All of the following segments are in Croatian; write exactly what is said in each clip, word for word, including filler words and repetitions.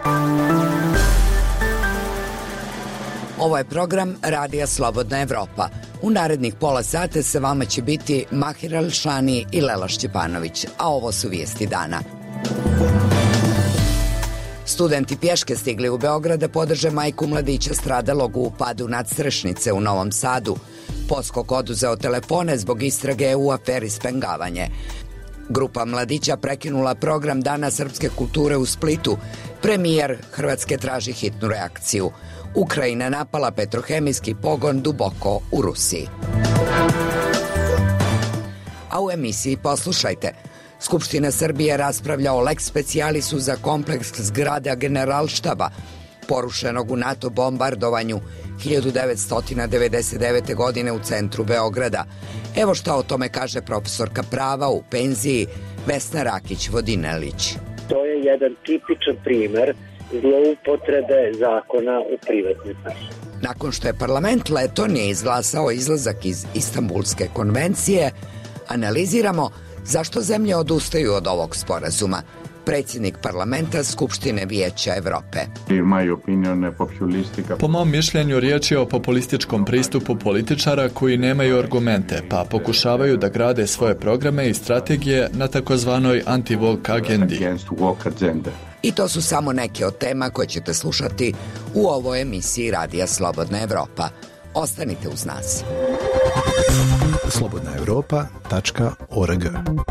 Ovo je program Radija Slobodna Evropa. U narednih pola sata sa vama će biti Mahir Alšani i Lela Šćepanović, a ovo su vijesti dana. Studenti pješke stigli u Beograd da podrže majku mladića stradalog u upadu nadstrešnice u Novom Sadu. Poskok oduzeo telefone zbog istrage u aferi Spengavanje. Grupa mladića prekinula program Dana srpske kulture u Splitu. Premijer Hrvatske traži hitnu reakciju. Ukrajina napala petrohemijski pogon duboko u Rusiji. A u emisiji poslušajte. Skupština Srbije raspravlja o lex specialisu za kompleks zgrada Generalštaba, porušenog u NATO bombardovanju hiljadu devetsto devedeset devete. godine u centru Beograda. Evo šta o tome kaže profesorka prava u penziji Vesna Rakić-Vodinelić. To je jedan tipičan primer zloupotrebe zakona u privatne svrhe. Nakon što je parlament Letonije izglasao izlazak iz Istanbulske konvencije, analiziramo zašto zemlje odustaju od ovog sporazuma. Predsjednik parlamenta Skupštine Vijeća Evrope. Po mom mišljenju riječ je o populističkom pristupu političara koji nemaju argumente, pa pokušavaju da grade svoje programe i strategije na takozvanoj anti-woke agendi. I to su samo neke od tema koje ćete slušati u ovoj emisiji Radija Slobodna Evropa. Ostanite uz nas. slobodna europa tačka org.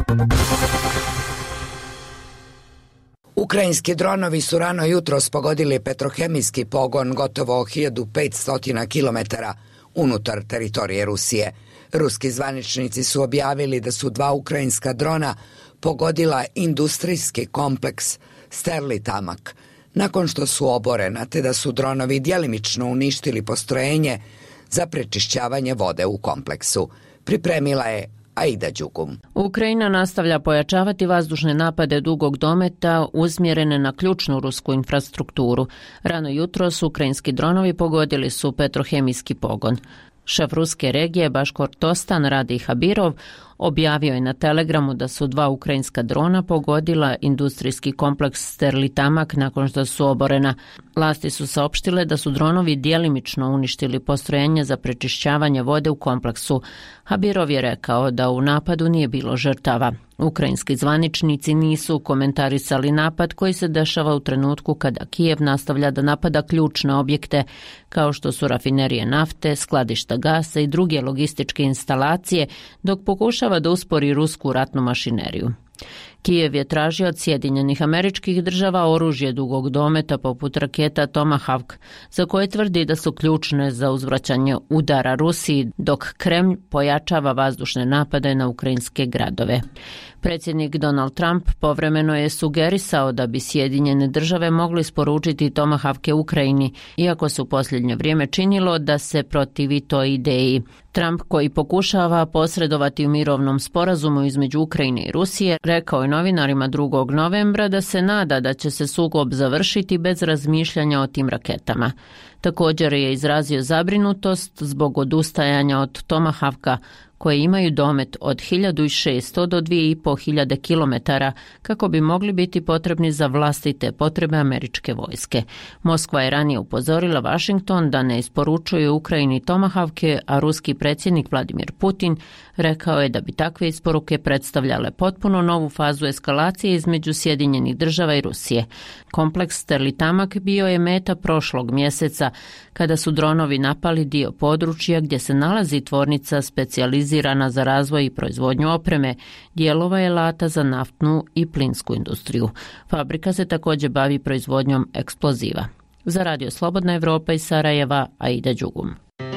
Ukrajinski dronovi su rano jutros pogodili petrohemijski pogon gotovo hiljadu petsto kilometara unutar teritorije Rusije. Ruski zvaničnici su objavili da su dva ukrajinska drona pogodila industrijski kompleks Sterlitamak, nakon što su oborena, te da su dronovi djelimično uništili postrojenje za prečišćavanje vode u kompleksu. Pripremila je Aida Đugum. Ukrajina nastavlja pojačavati vazdušne napade dugog dometa usmjerene na ključnu rusku infrastrukturu. Rano jutros ukrajinski dronovi pogodili su petrohemijski pogon. Šef ruske regije Baškortostan Radi Habirov objavio je na Telegramu da su dva ukrajinska drona pogodila industrijski kompleks Sterlitamak nakon što su oborena. Vlasti su saopštile da su dronovi djelimično uništili postrojenje za prečišćavanje vode u kompleksu. Habirov je rekao da u napadu nije bilo žrtava. Ukrajinski zvaničnici nisu komentarisali napad koji se dešava u trenutku kada Kijev nastavlja da napada ključne objekte kao što su rafinerije nafte, skladišta gasa i druge logističke instalacije, dok pokušava da uspori rusku ratnu mašineriju. Kijev je tražio od Sjedinjenih Američkih Država oružje dugog dometa poput raketa Tomahawk, za koje tvrdi da su ključne za uzvraćanje udara Rusiji, dok Kremlj pojačava vazdušne napade na ukrajinske gradove. Predsjednik Donald Trump povremeno je sugerisao da bi Sjedinjene Države mogli isporučiti Tomahawke Ukrajini, iako se u posljednje vrijeme činilo da se protivi toj ideji. Trump, koji pokušava posredovati u mirovnom sporazumu između Ukrajine i Rusije, rekao je novinarima drugog novembra da se nada da će se sukob završiti bez razmišljanja o tim raketama. Također je izrazio zabrinutost zbog odustajanja od Tomahawka, koje imaju domet od hiljadu šesto do dvije i pol hiljade kilometara kako bi mogli biti potrebni za vlastite potrebe američke vojske. Moskva je ranije upozorila Washington da ne isporučuje Ukrajini Tomahawke, a ruski predsjednik Vladimir Putin rekao je da bi takve isporuke predstavljale potpuno novu fazu eskalacije između Sjedinjenih Država i Rusije. Kompleks Sterlitamak bio je meta prošlog mjeseca kada su dronovi napali dio područja gdje se nalazi tvornica specijalizirana za razvoj i proizvodnju opreme, dijelova i alata za naftnu i plinsku industriju. Fabrika se također bavi proizvodnjom eksploziva. Za Radio Slobodna Evropa iz Sarajeva, Aida Đugum.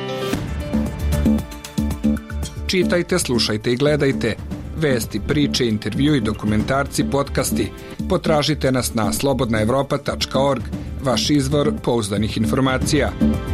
Čitajte, slušajte i gledajte. Vesti, priče, intervjui, dokumentarci, podcasti. Potražite nas na slobodna evropa tačka org, vaš izvor pouzdanih informacija.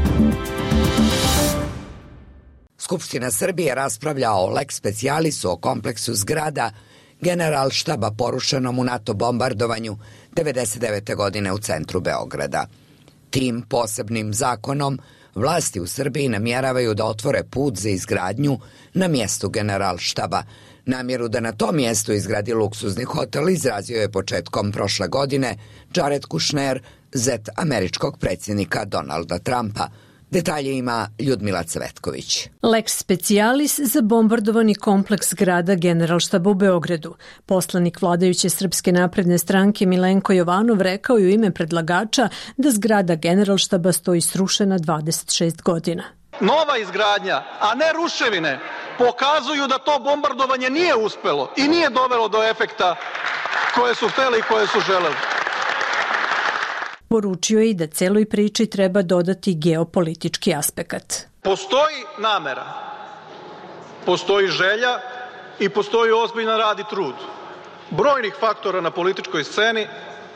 Skupština Srbije raspravlja o lex specialisu o kompleksu zgrada Generalštaba porušenom u NATO bombardovanju devedeset devete. godine u centru Beograda. Tim posebnim zakonom vlasti u Srbiji namjeravaju da otvore put za izgradnju na mjestu Generalštaba. Namjeru da na tom mjestu izgradi luksuzni hotel izrazio je početkom prošle godine Jared Kushner, zet američkog predsjednika Donalda Trumpa. Detalje ima Ljudmila Cvetković. Lex specialis za bombardovani kompleks zgrada Generalštaba u Beogradu. Poslanik vladajuće Srpske napredne stranke Milenko Jovanov rekao je u ime predlagača da zgrada Generalštaba stoji srušena dvadeset šest godina. Nova izgradnja, a ne ruševine, pokazuju da to bombardovanje nije uspelo i nije dovelo do efekta koje su hteli i koje su želeli. Poručio je i da celoj priči treba dodati geopolitički aspekat. Postoji namera, postoji želja i postoji ozbiljan rad i trud brojnih faktora na političkoj sceni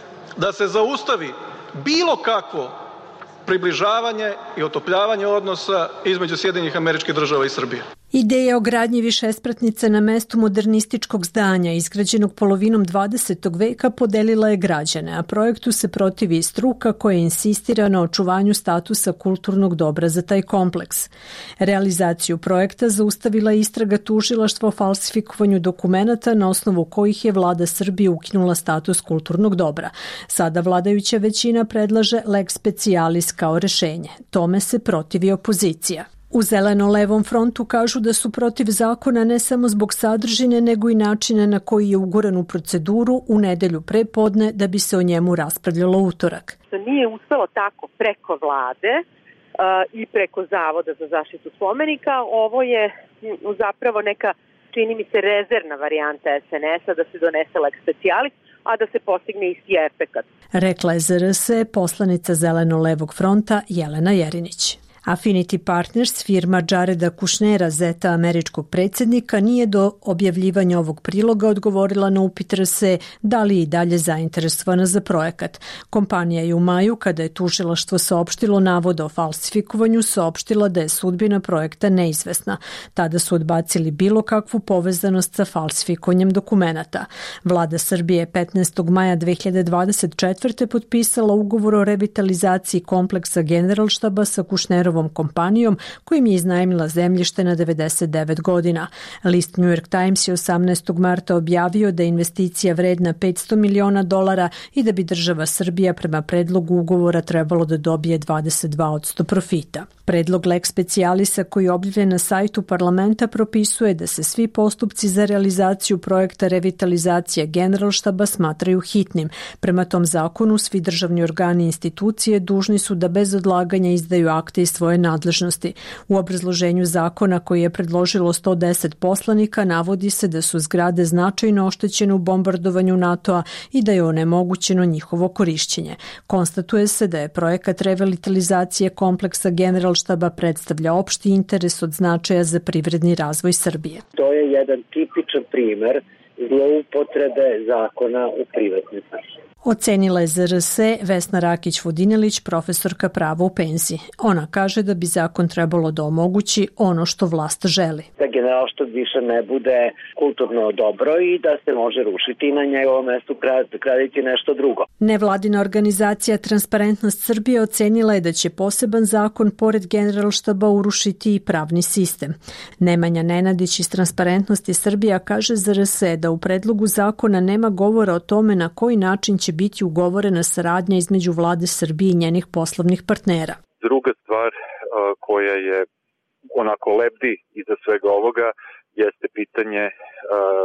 da se zaustavi bilo kakvo približavanje i otopljavanje odnosa između Sjedinjenih Američkih Država i Srbije. Ideja o gradnji višespratnice na mestu modernističkog zdanja izgrađenog polovinom dvadesetog veka podelila je građane, a projektu se protivi i struka koja insistira na očuvanju statusa kulturnog dobra za taj kompleks. Realizaciju projekta zaustavila je istraga tužilaštva o falsifikovanju dokumenata na osnovu kojih je vlada Srbije ukinula status kulturnog dobra. Sada vladajuća većina predlaže lex specialis kao rešenje. Tome se protivi opozicija. U Zeleno-levom frontu kažu da su protiv zakona ne samo zbog sadržine, nego i načina na koji je uguran u proceduru u nedelju pre podne da bi se o njemu raspravljalo utorak. Nije uspelo tako preko vlade uh, i preko Zavoda za zaštitu spomenika. Ovo je zapravo neka, čini mi se, rezervna varijanta es en es-a da se donese lex specialis, a da se postigne isti efekat. Rekla je zet er es, poslanica Zeleno-levog fronta Jelena Jerinić. Affinity Partners, firma Jareda Kushnera, zeta američkog predsjednika, nije do objavljivanja ovog priloga odgovorila na upit er es da li je i dalje zainteresovana za projekat. Kompanija je u maju, kada je tužilaštvo saopštilo navode o falsifikovanju, saopštila da je sudbina projekta neizvesna. Tada su odbacili bilo kakvu povezanost sa falsifikovanjem dokumenata. Vlada Srbije je petnaestog maja dve hiljade dvadeset četvrte potpisala ugovor o revitalizaciji kompleksa Generalštaba sa Kushnerom kompanijom kojim je iznajmila zemljište na devedeset devet godina. List New York Times je osamnaestog marta objavio da je investicija vredna petsto miliona dolara i da bi država Srbija prema predlogu ugovora trebalo da dobije dvadeset dva posto profita. Predlog lex specialisa koji je objavljen na sajtu parlamenta propisuje da se svi postupci za realizaciju projekta revitalizacije Generalštaba smatraju hitnim. Prema tom zakonu svi državni organi i institucije dužni su da bez odlaganja izdaju akte iz svoje nadležnosti. U obrazloženju zakona koji je predložilo sto deset poslanika navodi se da su zgrade značajno oštećene u bombardovanju NATO-a i da je onemogućeno njihovo korišćenje. Konstatuje se da je projekat revitalizacije kompleksa Generalštaba predstavlja opšti interes od značaja za privredni razvoj Srbije. To je jedan tipičan primer zloupotrebe zakona u privatne svrhe. Ocenila je zet er es Vesna Rakić-Vodinelić, profesorka prava u penziji. Ona kaže da bi zakon trebalo da omogući ono što vlast želi. Da Generalštab više ne bude kulturno dobro i da se može rušiti i na njegovom mestu graditi nešto drugo. Nevladina organizacija Transparentnost Srbije ocenila je da će poseban zakon pored Generalštaba urušiti i pravni sistem. Nemanja Nenadić iz Transparentnosti Srbija kaže zet er es da u predlogu zakona nema govora o tome na koji način će biti ugovorena saradnja između vlade Srbije i njenih poslovnih partnera. Druga stvar koja je onako lebdi iza svega ovoga jeste pitanje uh,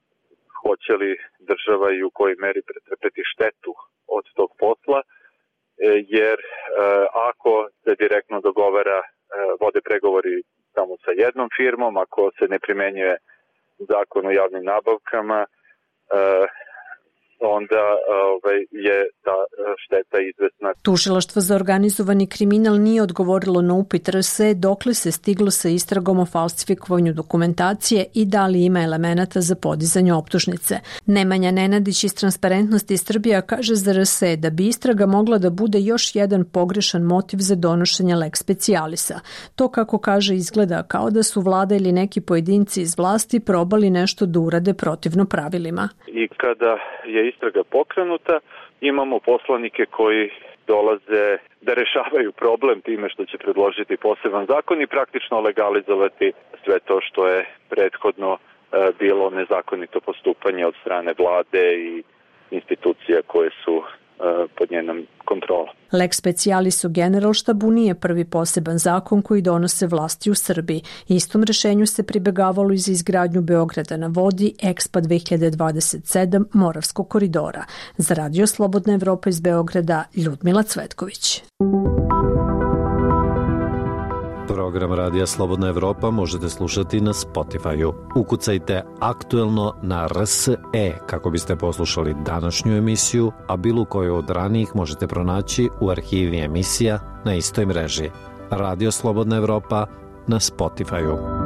hoće li država i u kojoj meri pretrpeti štetu od tog posla, jer uh, ako se direktno dogovara, uh, vode pregovori samo sa jednom firmom, ako se ne primenjuje zakon o javnim nabavkama, uh, onda ovaj, je ta šteta izvesna. Tužilaštvo za organizovani kriminal nije odgovorilo na upit er es dokle se stiglo sa istragom o falsifikovanju dokumentacije i da li ima elemenata za podizanje optužnice. Nemanja Nenadić iz Transparentnosti Srbija kaže za er es da bi istraga mogla da bude još jedan pogrešan motiv za donošenje lex specialisa. To, kako kaže, izgleda kao da su vlada ili neki pojedinci iz vlasti probali nešto da urade protivno pravilima. I kada je istraga pokrenuta, imamo poslanike koji dolaze da rešavaju problem time što će predložiti poseban zakon i praktično legalizovati sve to što je prethodno bilo nezakonito postupanje od strane vlade i institucija koje su pod njenom kontrolom. Lex specialis u Generalštabu nije prvi poseban zakon koji donose vlasti u Srbiji. Istom rešenju se pribegavalo i za izgradnju Beograda na vodi, Expo dve hiljade dvadeset sedam Moravskog koridora. Za Radio Slobodna Evropa iz Beograda, Ljudmila Cvetković. Program Radija Slobodna Evropa možete slušati na Spotify-u. Ukucajte aktuelno na R S E kako biste poslušali današnju emisiju, a bilo koju od ranijih možete pronaći u arhivi emisija na istoj mreži. Radio Slobodna Evropa na Spotify-u.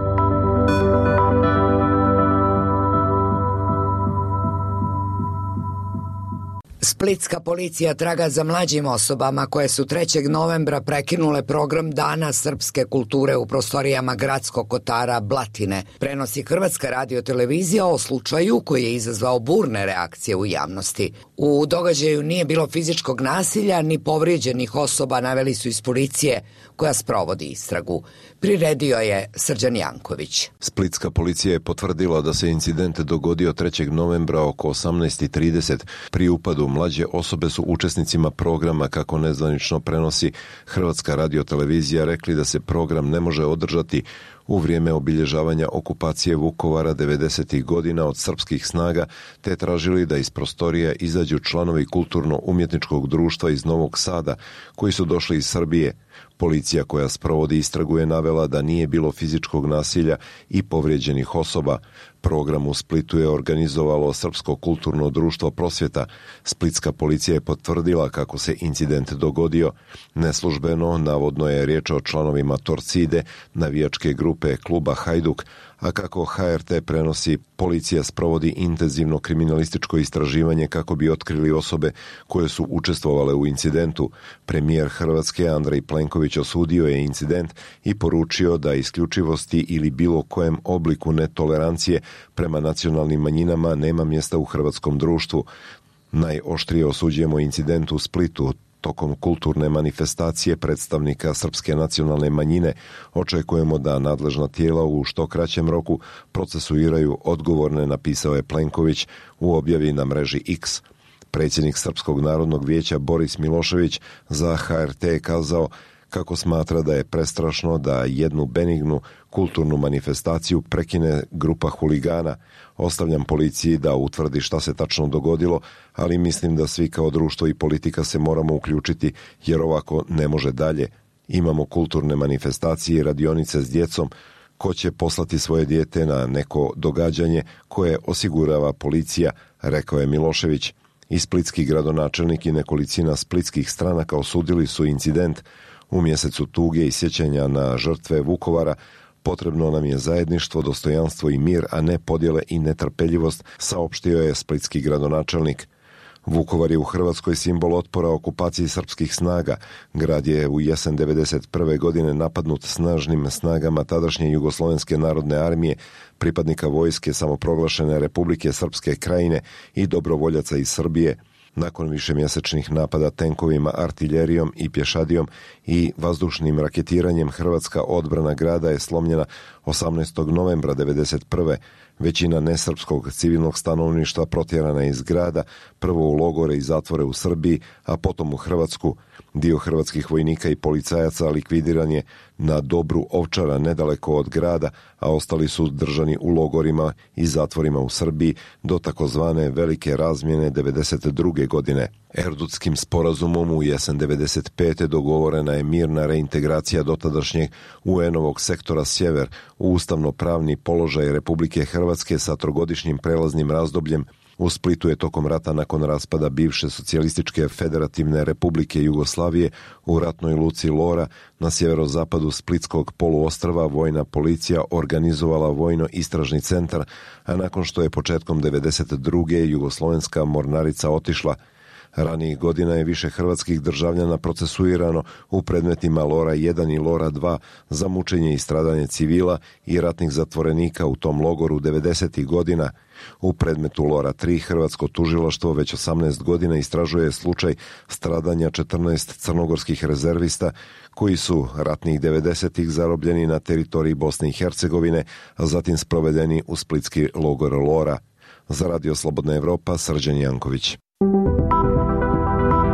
Splitska policija traga za mlađim osobama koje su trećeg novembra prekinule program Dana srpske kulture u prostorijama gradskog kotara Blatine. Prenosi Hrvatska radiotelevizija o slučaju koji je izazvao burne reakcije u javnosti. U događaju nije bilo fizičkog nasilja ni povrijeđenih osoba, naveli su iz policije koja sprovodi istragu. Priredio je Srđan Janković. Splitska policija je potvrdila da se incident dogodio trećeg novembra oko osamnaest i trideset. Pri upadu mlađe osobe su učesnicima programa, kako nezvanično prenosi Hrvatska radiotelevizija, rekli da se program ne može održati u vrijeme obilježavanja okupacije Vukovara devedesetih godina od srpskih snaga, te tražili da iz prostorija izađu članovi kulturno-umjetničkog društva iz Novog Sada koji su došli iz Srbije. Policija koja sprovodi istragu je navela da nije bilo fizičkog nasilja i povrijeđenih osoba. Program u Splitu je organizovalo Srpsko kulturno društvo Prosvjeta. Splitska policija je potvrdila kako se incident dogodio. Neslužbeno, navodno je riječ o članovima Torcide, navijačke grupe kluba Hajduk, a kako H R T prenosi, policija sprovodi intenzivno kriminalističko istraživanje kako bi otkrili osobe koje su učestvovale u incidentu. Premijer Hrvatske Andrej Plenković osudio je incident i poručio da isključivosti ili bilo kojem obliku netolerancije prema nacionalnim manjinama nema mjesta u hrvatskom društvu. Najoštrije osuđujemo incident u Splitu. Tokom kulturne manifestacije predstavnika srpske nacionalne manjine očekujemo da nadležna tijela u što kraćem roku procesuiraju odgovorne, napisao je Plenković u objavi na mreži X. Predsjednik Srpskog narodnog vijeća Boris Milošević za H R T je kazao kako smatra da je prestrašno da jednu benignu kulturnu manifestaciju prekine grupa huligana. Ostavljam policiji da utvrdi šta se tačno dogodilo, ali mislim da svi kao društvo i politika se moramo uključiti jer ovako ne može dalje. Imamo kulturne manifestacije i radionice s djecom. Ko će poslati svoje dijete na neko događanje koje osigurava policija, rekao je Milošević. I splitski gradonačelnik i nekolicina splitskih stranaka osudili su incident. U mjesecu tuge i sjećanja na žrtve Vukovara potrebno nam je zajedništvo, dostojanstvo i mir, a ne podjele i netrpeljivost, saopštio je splitski gradonačelnik. Vukovar je u Hrvatskoj simbol otpora okupaciji srpskih snaga. Grad je u jesen devedeset prve godine napadnut snažnim snagama tadašnje Jugoslovenske narodne armije, pripadnika vojske samoproglašene Republike Srpske Krajine i dobrovoljaca iz Srbije. Nakon višemjesečnih napada tenkovima, artiljerijom i pješadijom i vazdušnim raketiranjem, hrvatska odbrana grada je slomljena osamnaestog novembra devedeset prve. Većina nesrpskog civilnog stanovništva protjerana je iz grada, prvo u logore i zatvore u Srbiji, a potom u Hrvatsku. Dio hrvatskih vojnika i policajaca likvidiran je na Dobru Ovčara nedaleko od grada, a ostali su držani u logorima i zatvorima u Srbiji do takozvane velike razmjene devedeset druge godine. Erdutskim sporazumom u jesen devedeset pete dogovorena je mirna reintegracija dotadašnjeg U N-ovog sektora Sjever u ustavno-pravni položaj Republike Hrvatske sa trogodišnjim prelaznim razdobljem. U Splitu je tokom rata nakon raspada bivše socijalističke federativne Republike Jugoslavije u ratnoj luci Lora na sjeverozapadu Splitskog poluostrva vojna policija organizovala vojno-istražni centar, a nakon što je početkom devedeset druge jugoslovenska mornarica otišla, ranijih godina je više hrvatskih državljana procesuirano u predmetima Lora jedan i Lora dva za mučenje i stradanje civila i ratnih zatvorenika u tom logoru devedesetih godina. U predmetu Lora tri hrvatsko tužilaštvo već osamnaest godina istražuje slučaj stradanja četrnaest crnogorskih rezervista koji su ratnih devedesetih zarobljeni na teritoriji Bosne i Hercegovine, a zatim sprovedeni u splitski logor Lora. Za Radio Slobodna Evropa, Srđan Janković.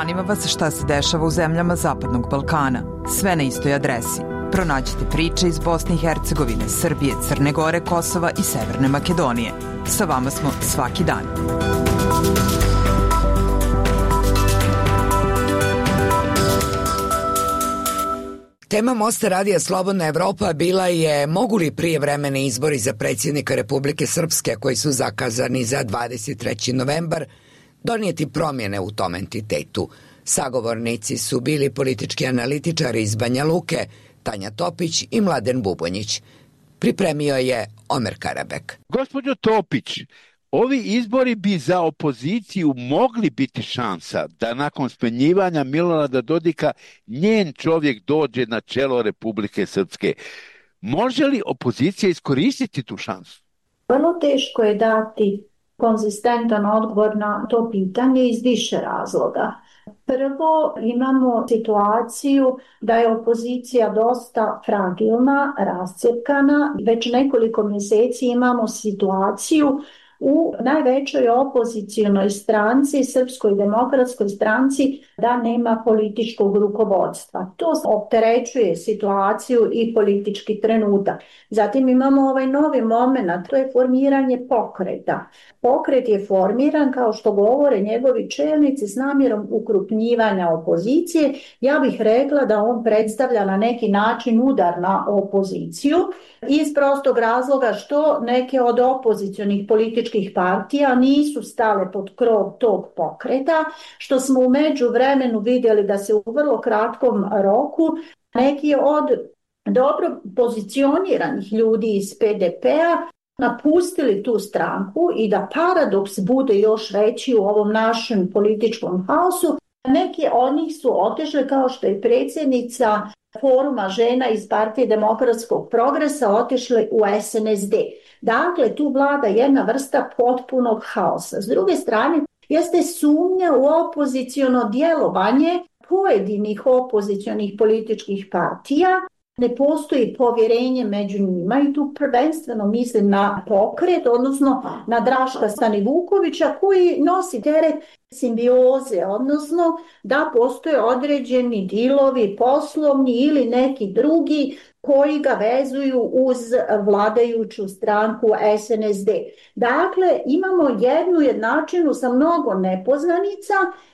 Zanima vas šta se dešava u zemljama Zapadnog Balkana. Sve na istoj adresi. Pronađite priče iz Bosne i Hercegovine, Srbije, Crne Gore, Kosova i Severne Makedonije. Sa vama smo svaki dan. Tema Mosta radija Slobodna Evropa bila je mogu li prijevremeni izbori za predsjednika Republike Srpske koji su zakazani za dvadeset treći novembar donijeti promjene u tom entitetu. Sagovornici su bili politički analitičari iz Banja Luke, Tanja Topić i Mladen Bubonjić. Pripremio je Omer Karabek. Gospođo Topić, ovi izbori bi za opoziciju mogli biti šansa da nakon smenjivanja Milorada Dodika njen čovjek dođe na čelo Republike Srpske. Može li opozicija iskoristiti tu šansu? Vrlo teško je dati konzistentan odgovor na to pitanje iz više razloga. Prvo, imamo situaciju da je opozicija dosta fragilna, rascjepkana. Već nekoliko mjeseci imamo situaciju u najvećoj opozicijonoj stranci, Srpskoj demokratskoj stranci, da nema političkog rukovodstva. To opterećuje situaciju i politički trenutak. Zatim imamo ovaj novi moment, to je formiranje pokreta. Pokret je formiran, kao što govore njegovi čelnici, s namjerom ukrupnjivanja opozicije. Ja bih rekla da on predstavlja na neki način udar na opoziciju iz prostog razloga što neke od opozicionih političkih partija nisu stale pod krov tog pokreta, što smo u međuvremenu vidjeli da se u vrlo kratkom roku neki od dobro pozicioniranih ljudi iz P D P-a napustili tu stranku i da paradoks bude još veći u ovom našem političkom haosu. Neki od njih su otišli, kao što je predsjednica Foruma žena iz Partije demokratskog progresa, otišli u S N S D. Dakle, tu vlada jedna vrsta potpunog haosa. S druge strane, jeste sumnja u opoziciono djelovanje pojedinih opozicionih političkih partija. Ne postoji povjerenje među njima i tu prvenstveno mislim na pokret, odnosno na Draška Stanivukovića koji nosi teret simbioze, odnosno da postoje određeni dilovi poslovni ili neki drugi koji ga vezuju uz vladajuću stranku S N S D. Dakle, imamo jednu jednačinu sa mnogo nepoznanica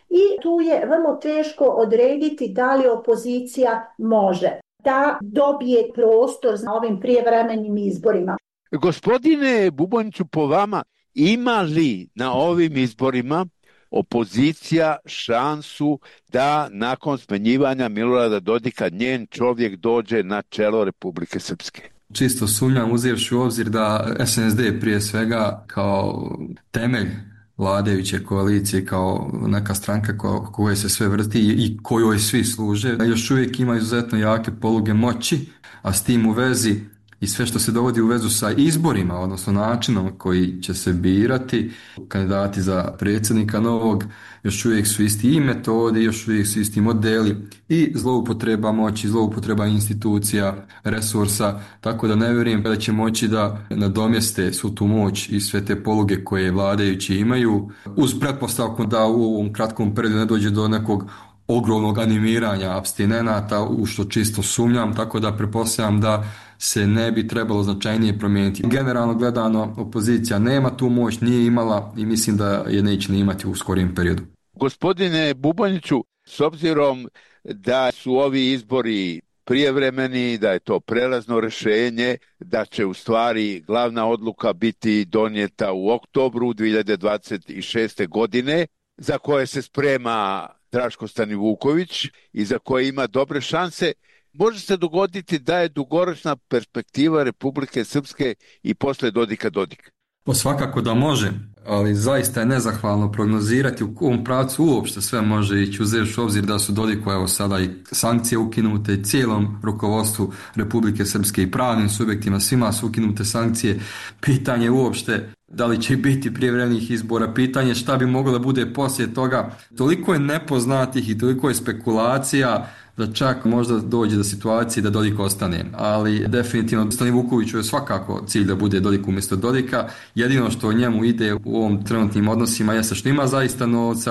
i tu je vrlo teško odrediti da li opozicija može da dobije prostor na ovim prijevremenim izborima. Gospodine Bubonjiću, po vama, ima li na ovim izborima opozicija šansu da nakon smenjivanja Milorada Dodika njen čovjek dođe na čelo Republike Srpske? Čisto sumnjam, uzevši u obzir da S N S D prije svega kao temelj vladajuće koalicije, kao neka stranka ko, koje se sve vrti i kojoj svi služe, još uvijek ima izuzetno jake poluge moći, a s tim u vezi i sve što se dovodi u vezu sa izborima, odnosno načinom koji će se birati kandidati za predsjednika novog, još uvijek su isti i metode, još uvijek su isti modeli i zloupotreba moći, zloupotreba institucija, resursa, tako da ne vjerujem da će moći da nadomjeste svu tu moć i sve te poluge koje vladajući imaju, uz pretpostavku da u ovom kratkom periodu ne dođe do nekog ogromnog animiranja apstinenata, u što čisto sumnjam, tako da pretpostavljam da se ne bi trebalo značajnije promijeniti. Generalno gledano, opozicija nema tu moć, nije imala i mislim da je neće ni imati u skorijem periodu. Gospodine Bubonjiću, s obzirom da su ovi izbori prijevremeni, da je to prelazno rješenje, da će u stvari glavna odluka biti donijeta u oktobru dvije hiljade dvadeset šeste. godine, za koje se sprema Draško Stanivuković i za koje ima dobre šanse, može se dogoditi da je dugoročna perspektiva Republike Srpske i posle Dodika Dodika? Po svakako da može, ali zaista je nezahvalno prognozirati u kom pravcu uopšte sve može ići, uzevši u obzir da su Dodiku evo sada i sankcije ukinute i cijelom rukovodstvu Republike Srpske i pravnim subjektima, svima su ukinute sankcije. Pitanje uopšte da li će biti prijevremenih izbora, pitanje šta bi moglo da bude poslije toga. Toliko je nepoznatih i toliko je spekulacija da čak možda dođe do situacije da Dodik ostane. Ali definitivno Stanivukoviću je svakako cilj da bude Dodik umjesto Dodika. Jedino što njemu ide u ovom trenutnim odnosima jeste što ima zaista novca,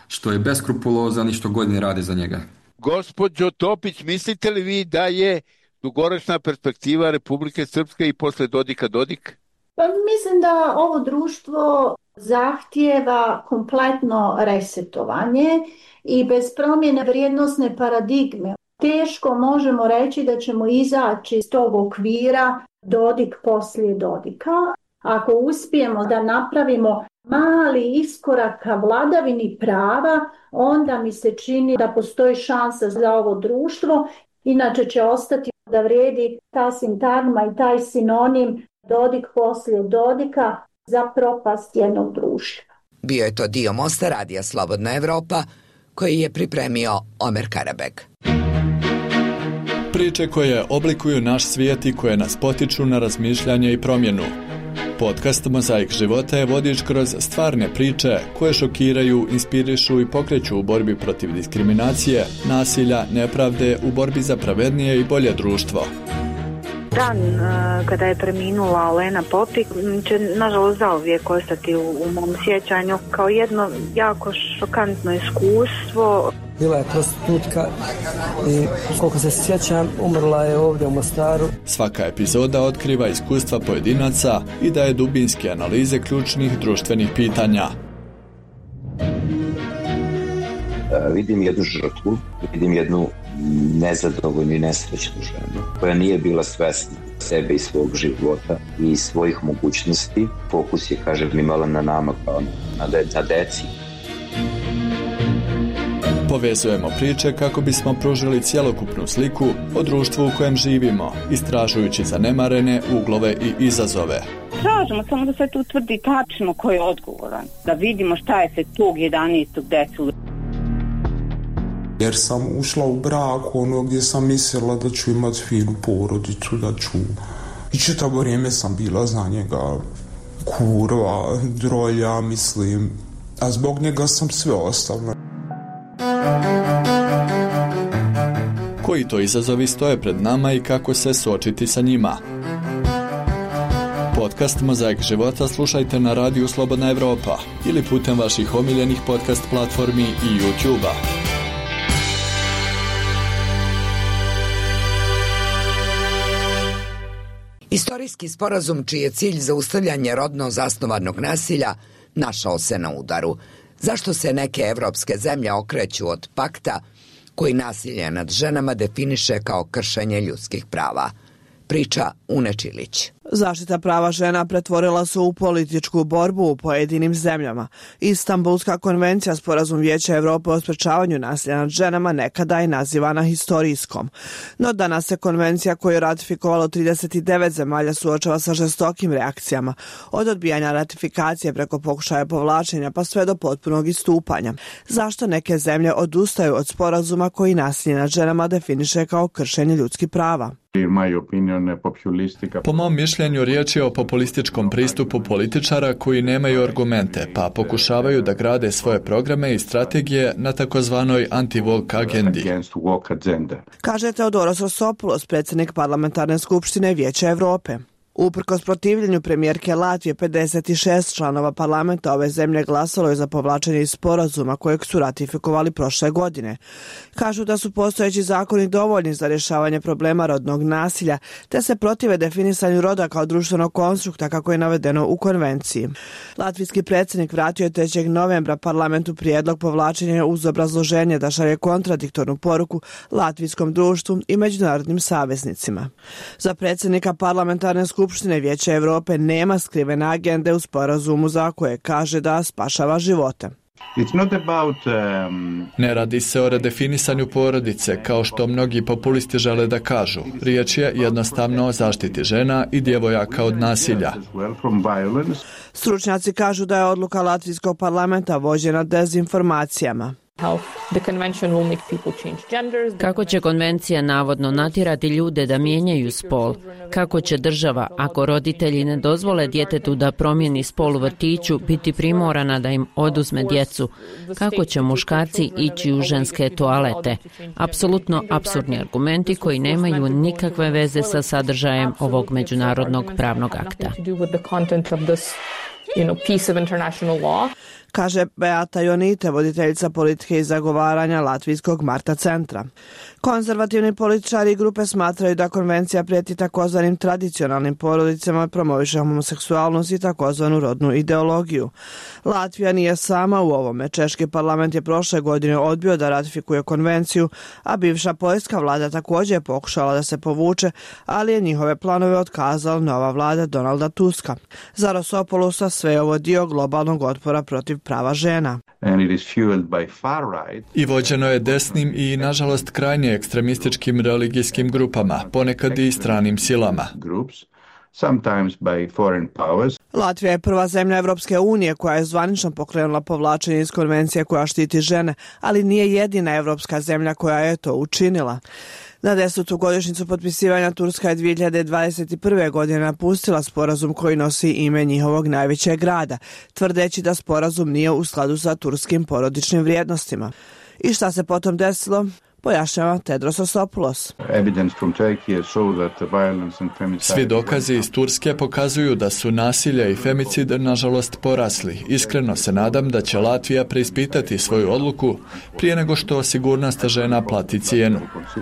što je beskrupulozan i što godine rade za njega. Gospođo Topić, mislite li vi da je dugoročna perspektiva Republike Srpske i posle Dodika Dodik? Pa mislim da ovo društvo zahtijeva kompletno resetovanje i bez promjene vrijednosne paradigme teško možemo reći da ćemo izaći iz tog okvira Dodik poslije Dodika. Ako uspijemo da napravimo mali iskorak ka vladavini prava, onda mi se čini da postoji šansa za ovo društvo, inače će ostati da vrijedi ta sintagma i taj sinonim Dodik poslije Dodika za propast jednog društva. Bio je to dio Mosta radija Slobodna Evropa koji je pripremio Omer Karabek. Priče koje oblikuju naš svijet i koje nas potiču na razmišljanje i promjenu. Podcast Mozaik života je vodič kroz stvarne priče koje šokiraju, inspirišu i pokreću u borbi protiv diskriminacije, nasilja, nepravde, u borbi za pravednije i bolje društvo. Dan kada je preminula Olena Popik će nažalost zauvijek ostati u, u mom sjećanju kao jedno jako šokantno iskustvo. Bila je prostitutka i koliko se sjećam umrla je ovdje u Mostaru. Svaka epizoda otkriva iskustva pojedinaca i daje dubinske analize ključnih društvenih pitanja. Vidim jednu žrtvu, vidim jednu nezadovoljnu i nesrećnu ženu koja nije bila svesna sebe i svog života i svojih mogućnosti. Fokus je, kažem, imala na nama kao na, de- na deci. Povezujemo priče kako bismo pružili cjelokupnu sliku o društvu u kojem živimo, istražujući zanemarene uglove i izazove. Tražimo samo da se tu utvrdi tačno ko je odgovoran, da vidimo šta je se tog jedanaestog desilo. Jer sam ušla u brak ono gdje sam mislila da ću imati finu porodicu, da ću... I čitavo vrijeme sam bila za njega kurva, drolja, mislim, a zbog njega sam sve ostavila. Koji to izazovi stoje pred nama i kako se suočiti sa njima? Podcast Mozaik života slušajte na radiju Slobodna Evropa ili putem vaših omiljenih podcast platformi i YouTube-a. Istorijski sporazum čiji je cilj zaustavljanje rodno zasnovanog nasilja našao se na udaru. Zašto se neke evropske zemlje okreću od pakta koji nasilje nad ženama definiše kao kršenje ljudskih prava? Priča Une Čilić. Zaštita prava žena pretvorila se u političku borbu u pojedinim zemljama. Istanbulska konvencija, sporazum Vijeća Evrope o sprečavanju nasilja nad ženama, nekada je nazivana historijskom. No danas se konvencija koju je ratifikovalo trideset devet zemalja suočava sa žestokim reakcijama, od odbijanja ratifikacije preko pokušaja povlačenja pa sve do potpunog istupanja. Zašto neke zemlje odustaju od sporazuma koji nasilje nad ženama definiše kao kršenje ljudskih prava? Po mom mišljenju riječ je o populističkom pristupu političara koji nemaju argumente, pa pokušavaju da grade svoje programe i strategije na takozvanoj anti-woke agendi. Kaže Teodoros Rosopoulos, predsjednik parlamentarne skupštine Vijeća Evrope. Uprkos protivljenju premijerke Latvije, pedeset šest članova parlamenta ove zemlje glasalo je za povlačenje iz sporazuma kojeg su ratifikovali prošle godine. Kažu da su postojeći zakoni dovoljni za rješavanje problema rodnog nasilja, te se protive definisanju roda kao društvenog konstrukta kako je navedeno u konvenciji. Latvijski predsjednik vratio je trećeg novembra parlamentu prijedlog povlačenja uz obrazloženje da šalje kontradiktornu poruku latvijskom društvu i međunarodnim saveznicima. Za predsjednika parlamentarne skupštine Skupštine Vijeća Evrope nema skrivene agende u sporazumu za koje kaže da spašava živote. About, um... Ne radi se o redefinisanju porodice, kao što mnogi populisti žele da kažu. Riječ je jednostavno o zaštiti žena i djevojaka od nasilja. Stručnjaci kažu da je odluka Latvijskog parlamenta vođena dezinformacijama. Kako će konvencija navodno natjerati ljude da mijenjaju spol? Kako će država, ako roditelji ne dozvole djetetu da promijeni spol u vrtiću, biti primorana da im oduzme djecu? Kako će muškarci ići u ženske toalete? Apsolutno apsurdni argumenti koji nemaju nikakve veze sa sadržajem ovog međunarodnog pravnog akta. you know, piece of international law. Kaže Beata Jonite, voditeljica politike i zagovaranja Latvijskog Marta centra. Konzervativni političari i grupe smatraju da konvencija prijeti takozvanim tradicionalnim porodicama, promoviše homoseksualnost i takozvanu rodnu ideologiju. Latvija nije sama u ovome. Češki parlament je prošle godine odbio da ratifikuje konvenciju, a bivša poljska vlada također je pokušala da se povuče, ali je njihove planove otkazala nova vlada Donalda Tuska. Za Rosopoulosa sve je ovo dio globalnog otpora protiv prava žena. I vođeno je desnim i, nažalost, krajnje ekstremističkim religijskim grupama, ponekad i stranim silama. Latvija je prva zemlja Evropske unije koja je zvanično pokrenula povlačenje iz konvencije koja štiti žene, ali nije jedina evropska zemlja koja je to učinila. Na desetu godišnjicu potpisivanja Turska je dvije hiljade dvadeset prve. godine napustila sporazum koji nosi ime njihovog najvećeg grada, tvrdeći da sporazum nije u skladu sa turskim porodičnim vrijednostima. I šta se potom desilo? Pojašnjava Tedros Rosopoulos. Svi dokazi iz Turske pokazuju da su nasilje i femicid nažalost porasli. Iskreno se nadam da će Latvija preispitati svoju odluku prije nego što sigurnost žena plati cijenu.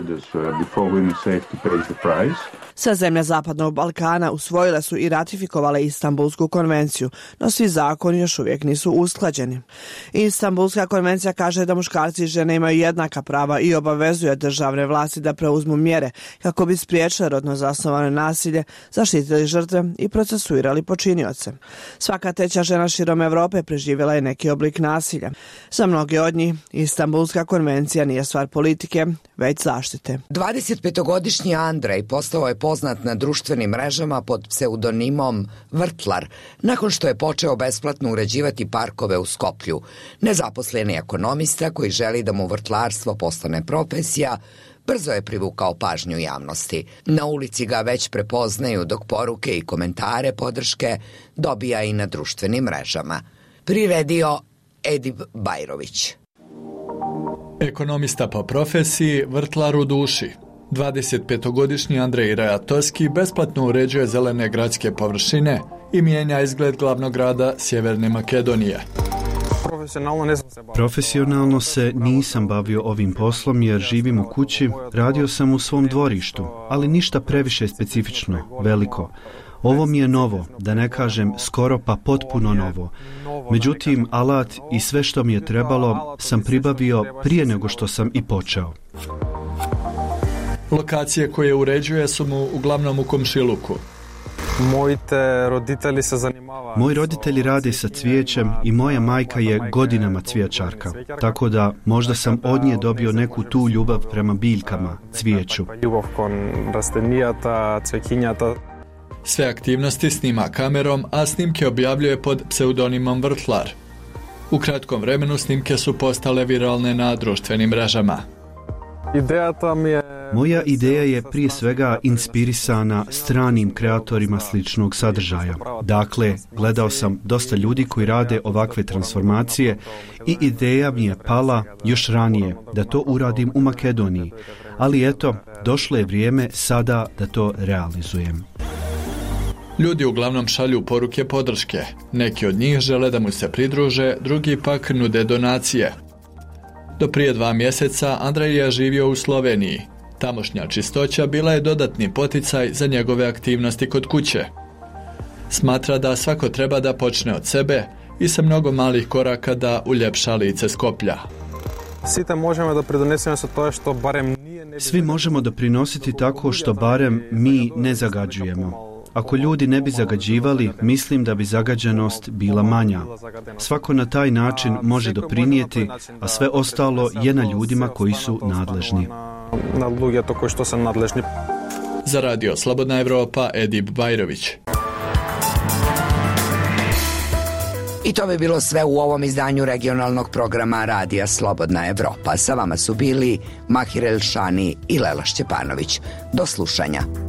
Sve zemlje Zapadnog Balkana usvojile su i ratifikovale Istanbulsku konvenciju, no svi zakoni još uvijek nisu usklađeni. Istanbulska konvencija kaže da muškarci i žene imaju jednaka prava i obavezuje državne vlasti da preuzmu mjere kako bi spriječile rodno zasnovano nasilje, zaštitili žrtve i procesuirali počinioce. Svaka treća žena širom Europe preživjela je neki oblik nasilja. Za mnoge od njih Istanbulska konvencija nije stvar politike, već zaštite. dvadesetpetogodišnji Andrej postao je poznat na društvenim mrežama pod pseudonimom Vrtlar, nakon što je počeo besplatno uređivati parkove u Skoplju. Nezaposleni ekonomista koji želi da mu vrtlarstvo postane profesija, brzo je privukao pažnju javnosti. Na ulici ga već prepoznaju, dok poruke i komentare podrške dobija i na društvenim mrežama. Priredio Edip Bajrović. Ekonomista po profesiji, vrtlar u duši. dvadesetpetogodišnji Andrej Rajatovski besplatno uređuje zelene gradske površine i mijenja izgled glavnog grada Sjeverne Makedonije. Profesionalno se nisam bavio ovim poslom jer živim u kući, radio sam u svom dvorištu, ali ništa previše specifično, veliko. Ovo mi je novo, da ne kažem skoro pa potpuno novo. Međutim, alat i sve što mi je trebalo sam pribavio prije nego što sam i počeo. Lokacije koje uređuje su mu uglavnom u komšiluku. Moji roditelji rade sa cvijećem i moja majka je godinama cvijećarka, tako da možda sam od nje dobio neku tu ljubav prema biljkama, cvijeću. Sve aktivnosti snima kamerom, a snimke objavljuje pod pseudonimom Vrtlar. U kratkom vremenu snimke su postale viralne na društvenim mrežama. Moja ideja je prije svega inspirisana stranim kreatorima sličnog sadržaja. Dakle, gledao sam dosta ljudi koji rade ovakve transformacije i ideja mi je pala još ranije da to uradim u Makedoniji. Ali eto, došlo je vrijeme sada da to realizujem. Ljudi uglavnom šalju poruke podrške. Neki od njih žele da mu se pridruže, drugi pak nude donacije. Do prije dva mjeseca Andrej je živio u Sloveniji. Tamošnja čistoća bila je dodatni poticaj za njegove aktivnosti kod kuće. Smatra da svako treba da počne od sebe i sa mnogo malih koraka da uljepša lice Skoplja. Svi možemo doprinositi tako što barem mi ne zagađujemo. Ako ljudi ne bi zagađivali, mislim da bi zagađenost bila manja. Svako na taj način može doprinijeti, a sve ostalo je na ljudima koji su nadležni. Za Radio Slobodna Evropa, Edip Bajrović. I to bi bilo sve u ovom izdanju regionalnog programa Radija Slobodna Evropa. Sa vama su bili Mahir Elšani i Lela Šćepanović. Do slušanja.